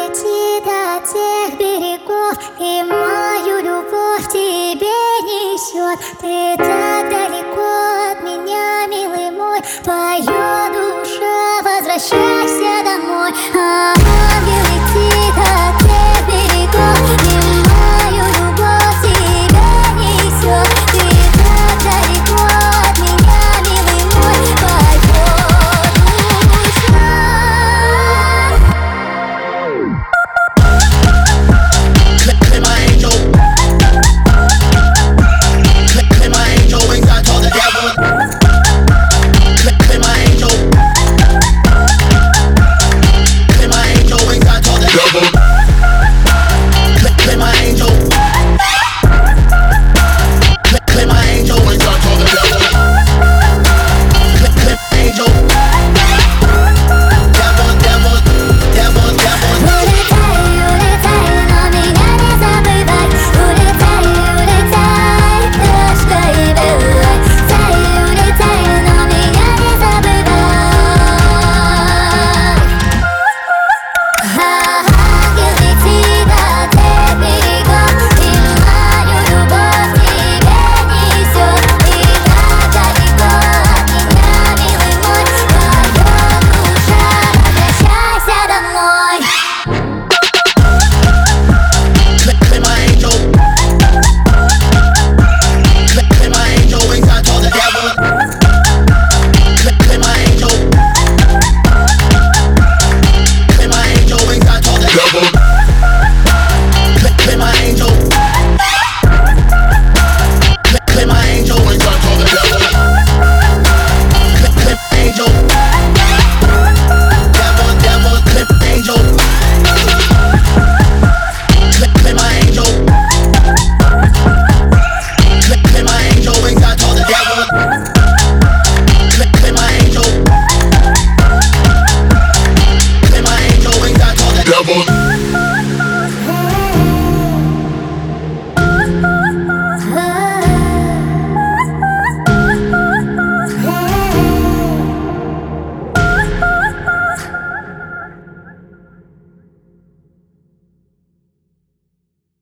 дойти до тех берегов, и мою любовь тебе несет. Ты так далеко от меня, милый мой, поет душа, возвращайся домой. Ангел летит от тех берегов, и мою любовь тебе несет. Ты так далеко от меня, милый мой, поет душа. Clip my angel. Clip my angel wings. I told the devil. Clip my angel. Clip my angel wings. I told the devil. Clip my angel. Clip my angel wings. I told the devil. Clip angel. Devil, devil, devil, devil. Улетай, улетай, но меня не забывай. Улетай, улетай, крошка и белой. Улетай, но меня не забывай. Ангел летит от тех берегов, и мою любовь тебе несет. И так далеко от меня, милый мой, поет душа, возвращайся домой. Clip my angel. Clip my angel wings. I told the devil. Clip my angel. Clip my angel wings. I told the devil. Clip my angel. Clip my angel wings. I told the devil. Clip angel. Devil, devil, clip angel. Clip my angel. Clip my angel wings. I told the devil. Clip my angel. Clip my angel wings. I told the devil.